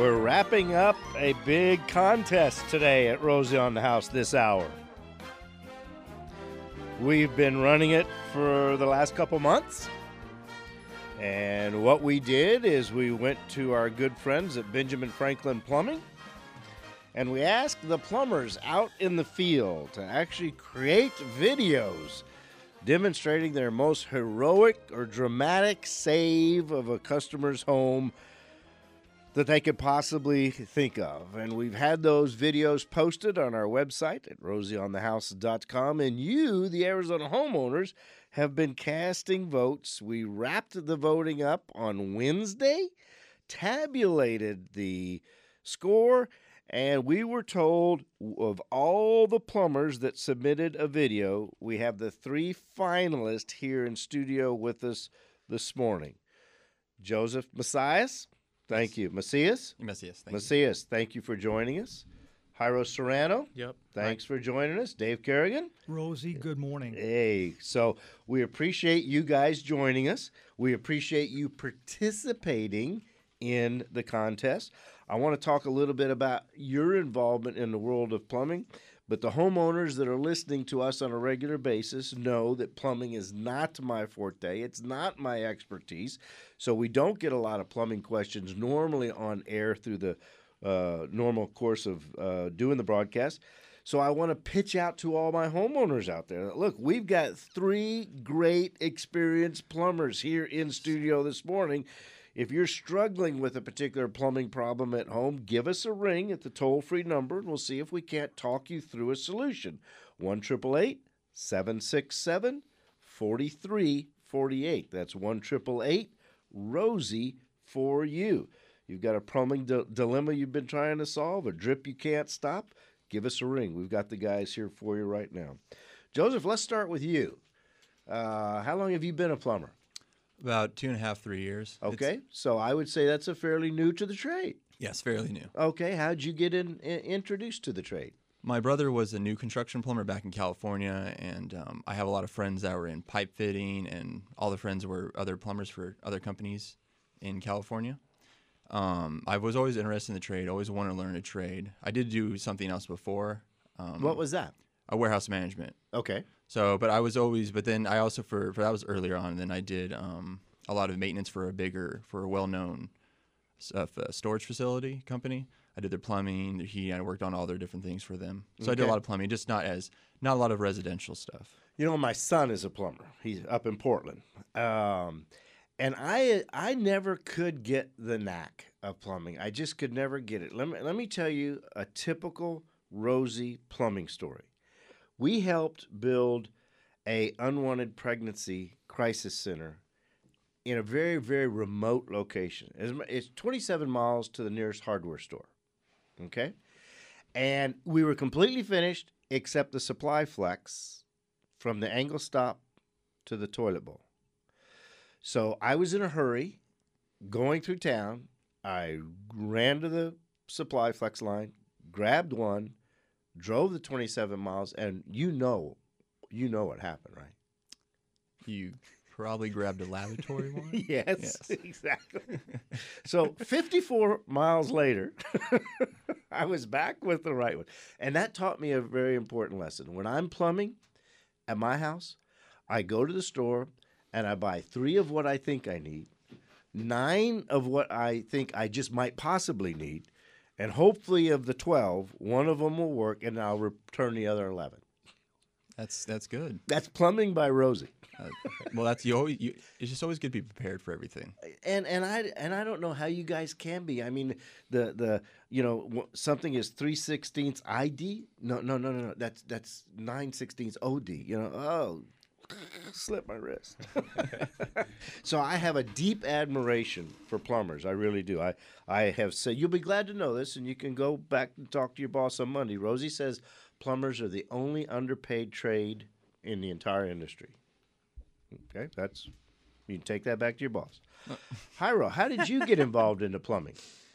We're wrapping up a big contest today at Rosie on the House this hour. We've been running it for the last couple months. And what we did is we went to our good friends at Benjamin Franklin Plumbing, and we asked the plumbers out in the field to actually create videos demonstrating their most heroic or dramatic save of a customer's home that they could possibly think of. And we've had those videos posted on our website at rosieonthehouse.com, and you, the Arizona homeowners, have been casting votes. We wrapped the voting up on Wednesday, tabulated the score, and we were told of all the plumbers that submitted a video, we have the 3 finalists here in studio with us this morning. Joseph Macias. Thank you. Macias, thank you for joining us. Jairo Serrano. Yep. Thanks for joining us. Dave Kerrigan. Rosie, good morning. Hey, so we appreciate you guys joining us. We appreciate you participating in the contest. I want to talk a little bit about your involvement in the world of plumbing, but the homeowners that are listening to us on a regular basis know that plumbing is not my forte. It's not my expertise, so we don't get a lot of plumbing questions normally on air through the normal course of doing the broadcast. So I want to pitch out to all my homeowners out there. Look, we've got 3 great experienced plumbers here in studio this morning. If you're struggling with a particular plumbing problem at home, give us a ring at the toll-free number, and we'll see if we can't talk you through a solution. 1-888-767-4348. That's 1-888-ROSIE for you. You've got a plumbing dilemma you've been trying to solve, a drip you can't stop, give us a ring. We've got the guys here for you right now. Joseph, let's start with you. How long have you been a plumber? About 2.5, 3 years. Okay, so I would say that's a fairly new to the trade. Yes, fairly new. Okay, how'd you get introduced to the trade? My brother was a new construction plumber back in California, and I have a lot of friends that were in pipe fitting, and all the friends were other plumbers for other companies in California. I was always interested in the trade, always wanted to learn a trade. I did do something else before. What was that? A warehouse management. Okay. So, but then I also, for that was earlier on, and then I did a lot of maintenance for a well-known storage facility company. I did their plumbing, their heating. I worked on all their different things for them. So I did a lot of plumbing, just not a lot of residential stuff. You know, my son is a plumber. He's up in Portland. And I never could get the knack of plumbing. I just could never get it. Let me tell you a typical Rosie plumbing story. We helped build a unwanted pregnancy crisis center in a very, very remote location. It's 27 miles to the nearest hardware store, okay? And we were completely finished except the supply flex from the angle stop to the toilet bowl. So I was in a hurry going through town. I ran to the supply flex line, grabbed one, drove the 27 miles, and you know what happened, right? You probably grabbed a lavatory one? Yes, exactly. So 54 miles later, I was back with the right one. And that taught me a very important lesson. When I'm plumbing at my house, I go to the store and I buy 3 of what I think I need, 9 of what I think I just might possibly need, and hopefully of the 12, one of them will work, and I'll return the other 11. That's good. That's plumbing by Rosie. Well, it's just always good to be prepared for everything. And I don't know how you guys can be. I mean, something is 3/16 ID. No. That's 9/16 OD. Slip my wrist. So I have a deep admiration for plumbers. I really do. I have said, you'll be glad to know this, and you can go back and talk to your boss on Monday. Rosie says plumbers are the only underpaid trade in the entire industry. Okay, you can take that back to your boss. Jairo, how did you get involved into plumbing?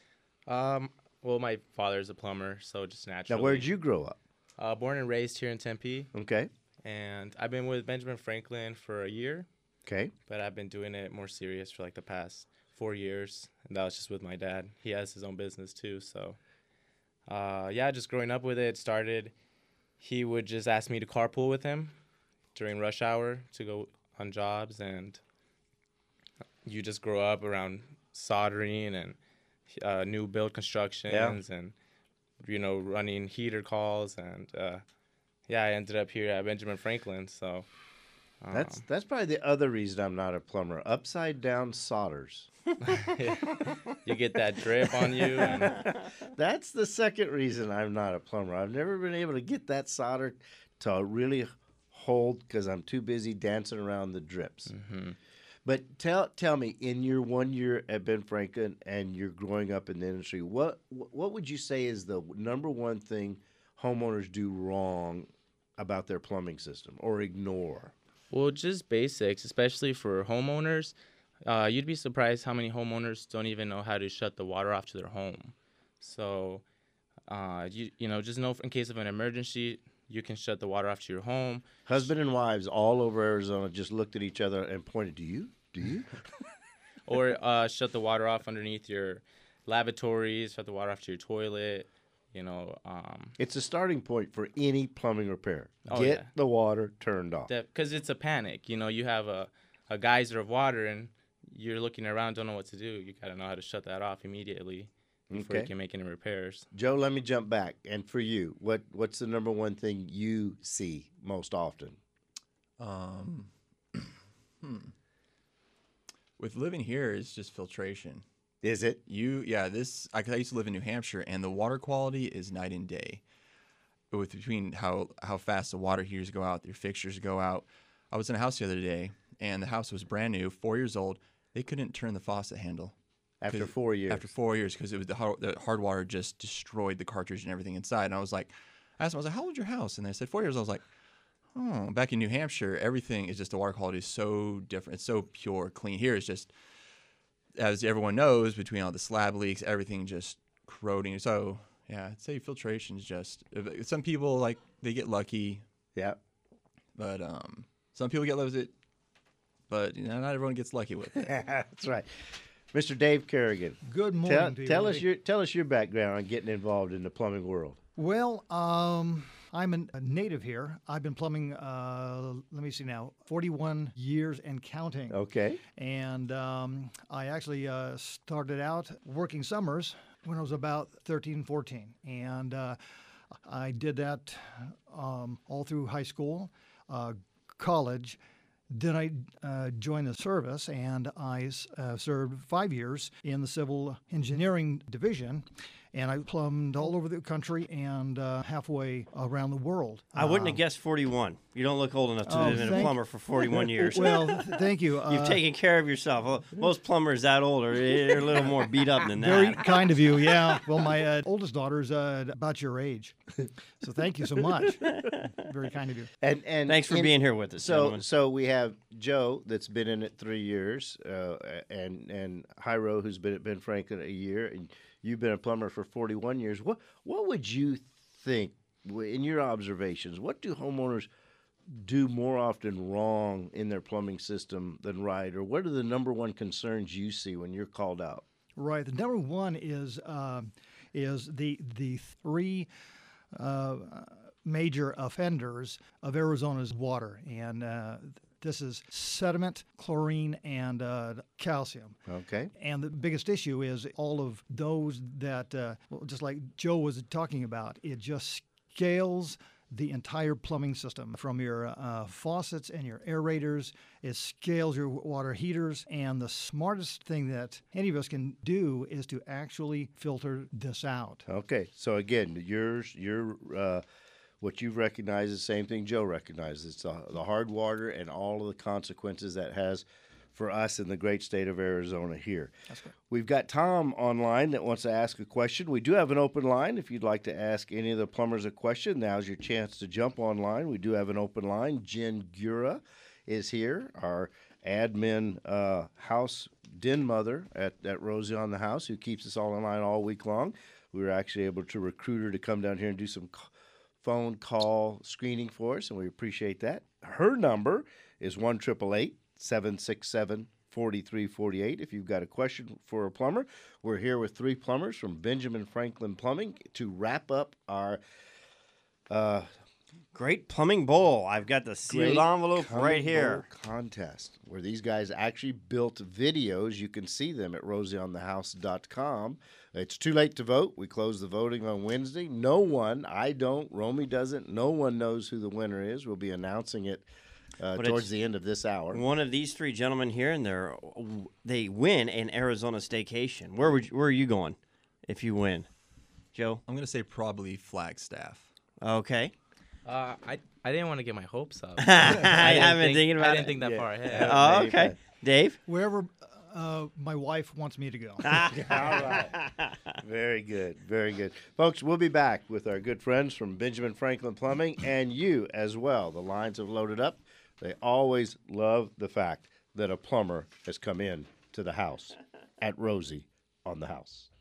Well, my father's a plumber, so just naturally. Now, where did you grow up? Born and raised here in Tempe. Okay. And I've been with Benjamin Franklin for a year. Okay. But I've been doing it more serious for like the past 4 years, and that was just with my dad. He has his own business too, so yeah, just growing up with it started. He would just ask me to carpool with him during rush hour to go on jobs, and you just grow up around soldering and new build constructions and running heater calls, and yeah, I ended up here at Benjamin Franklin. So That's probably the other reason I'm not a plumber. Upside down solders. you get that drip on you. And That's the second reason I'm not a plumber. I've never been able to get that solder to really hold because I'm too busy dancing around the drips. mm-hmm. But tell me, in your 1 year at Ben Franklin and you're growing up in the industry, what would you say is the number one thing homeowners do wrong about their plumbing system or ignore? Well, just basics, especially for homeowners. You'd be surprised how many homeowners don't even know how to shut the water off to their home. So, just know in case of an emergency, you can shut the water off to your home. Husband and wives all over Arizona just looked at each other and pointed, do you? Or shut the water off underneath your lavatories, shut the water off to your toilet, It's a starting point for any plumbing repair. Oh, Get yeah. the water turned off. Because it's a panic. You have a geyser of water and you're looking around, don't know what to do. You got to know how to shut that off immediately before you Okay. can make any repairs. Joe, let me jump back. And for you, what's the number one thing you see most often? With living here, it's just filtration. Is it? I used to live in New Hampshire, and the water quality is night and day. Between how fast the water heaters go out, their fixtures go out. I was in a house the other day, and the house was brand new, 4 years old. They couldn't turn the faucet handle. After 4 years. After 4 years, because it was the hard water just destroyed the cartridge and everything inside. And I was like, I asked them, how old's your house? And they said 4 years. I was like, oh, back in New Hampshire, everything is just, the water quality is so different. It's so pure, clean. Here it's just, as everyone knows, between all the slab leaks, everything just corroding. So yeah, I'd say filtration is just, some people they get lucky, Yeah. but some people get lucky with it, but not everyone gets lucky with it. That's right. Mr. Dave Kerrigan. Good morning to you. Tell us Andy. your background on getting involved in the plumbing world. Well, I'm a native here. I've been plumbing, let me see now, 41 years and counting. Okay. And I actually started out working summers when I was about 13, 14. And I did that all through high school, college. Then I joined the service, and I served 5 years in the civil engineering division, and I plumbed all over the country and halfway around the world. I wouldn't have guessed 41. You don't look old enough to have been a plumber for 41 years. Well, thank you. You've taken care of yourself. Well, most plumbers that old they're a little more beat up than Very that. kind of you, yeah. Well, my oldest daughter's about your age, so thank you so much. Very kind of you. And Thanks for being here with us, gentlemen. So we have Joe that's been in it 3 years, and Hyro who's been at Ben Franklin a year, and you've been a plumber for 41 years. What would you think, in your observations, what do homeowners do more often wrong in their plumbing system than right, or what are the number one concerns you see when you're called out? Right. The number one is the three major offenders of Arizona's water, and this is sediment, chlorine, and calcium. Okay. And the biggest issue is all of those that, just like Joe was talking about, it just scales the entire plumbing system from your faucets and your aerators. It scales your water heaters. And the smartest thing that any of us can do is to actually filter this out. Okay. So again, what you've recognized is the same thing Joe recognizes. It's the hard water and all of the consequences that has for us in the great state of Arizona here. That's correct. We've got Tom online that wants to ask a question. We do have an open line. If you'd like to ask any of the plumbers a question, now's your chance to jump online. We do have an open line. Jen Gura is here, our admin house den mother at Rosie on the House, who keeps us all online all week long. We were actually able to recruit her to come down here and do some phone call screening for us, and we appreciate that. Her number is 1-888-767-4200. 4348. If you've got a question for a plumber, we're here with 3 plumbers from Benjamin Franklin Plumbing to wrap up our Great Plumbing Bowl. I've got the sealed Great envelope right Plumbing here. Bowl contest, where these guys actually built videos. You can see them at rosieonthehouse.com. It's too late to vote. We close the voting on Wednesday. No one, I don't, Romy doesn't, no one knows who the winner is. We'll be announcing it towards the end of this hour. One of these 3 gentlemen here, and they win an Arizona staycation. Where are you going if you win, Joe? I'm gonna say probably Flagstaff. Okay. I didn't want to get my hopes up. I haven't thinking about I it. didn't think that far ahead. Oh, okay. Dave? Wherever my wife wants me to go. All right. Very good. Very good. Folks, we'll be back with our good friends from Benjamin Franklin Plumbing and you as well. The lines have loaded up. They always love the fact that a plumber has come in to the house at Rosie on the House.